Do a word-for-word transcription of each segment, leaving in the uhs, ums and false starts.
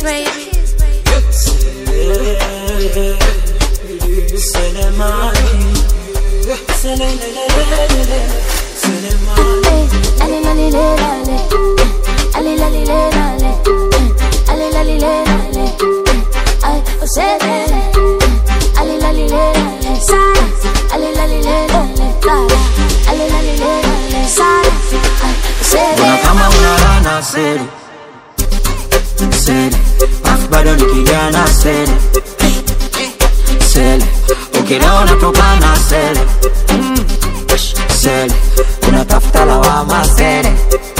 baby. Kuna kama unalana seri seri, afu bado nikigana seri seri, ukilewa natokana seri seri, unatafuta lawama seri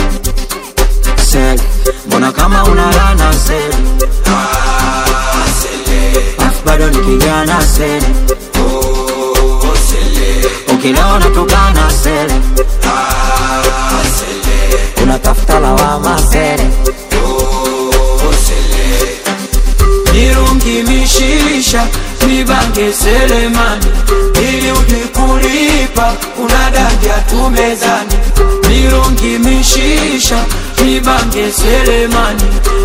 seri. Mbona kama unalana seri afu bado nikigana seri ukilewa natokana seri unatafuta lawama sere. Nirungi mishisha nibange selemani, ili ujikulipa unadagia tumezani. Nirungi mishisha nibange selemani,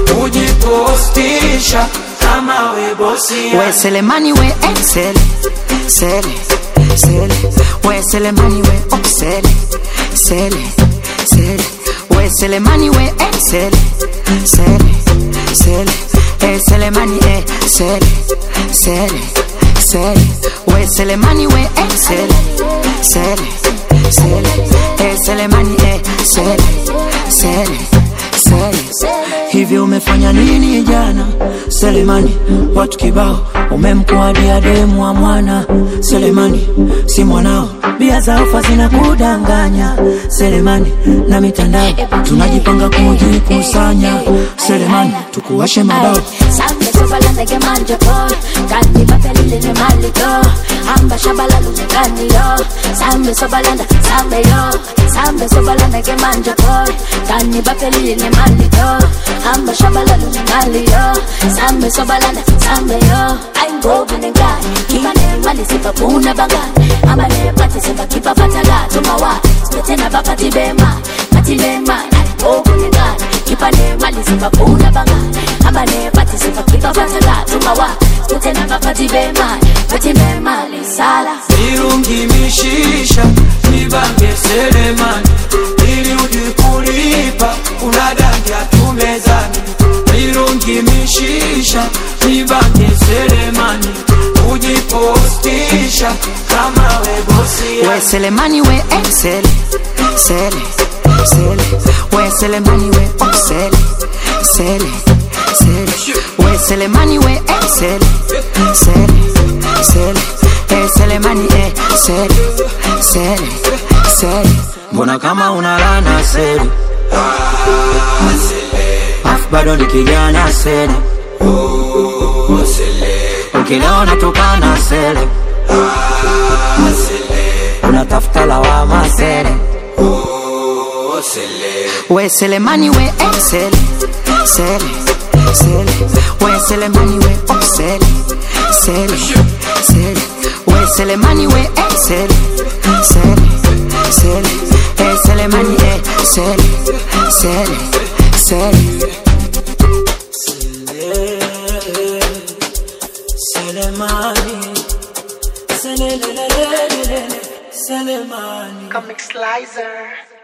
ujipostisha kama we bosi. We selemani we excel sele sele, we selemani we oxele sele sele, we selemani we excel sele sele, e selemani e sele sele sele, we selemani we excel sele sele, e selemani e sele sele sele. Hivi umefanya nini jana Selemani? Watu kibao umemkuadia demu wa mwana Selemani, si mwanao. Bia za ofa zinakudanganya Selemani, na mitandao tunajipanga kujikusanya Selemani, tukuwashe mabao. Sambe sobala nege manja po, kani bapelile ne malito, amba shabala lune kani yo. Sambe sobala nda sambe yo, sambe sobala nege manja po, kani bapelile ne malito, amba shabala lune kani yo. Sambe sobala nda sambe yo, I'm going to guy, kiba ne mali sipa puna banga, amba ne pati sipa kipa fatala tumawa, spete na bapati bema, pati bema, I'm going to guy, kiba ne mali sipa puna banga, amba ne pati sipa kipa fatala tumawa, spete na bapati bema, pati bema lisala. Nirungi mishisha nibange selemani, ili ujikulipa unadagia tumezani. Nirungi mishisha nibange selemani, ujipostisha kama we bosi. We selemani we excel sele sele, we selemani we oxele sele sele, we selemani we excel sele sele, e selemani e sele sele sele. Mbona kama unalana seri afu bado nikigana sere ukilewa natokana sere unatafuta lawama sere. We selemani we excel sele sele, we selemani we oxele sele sele, we selemani we excel sele sele, e selemani e sele sele sele. Selemani, Selemani, Selemani. Comic Slicer.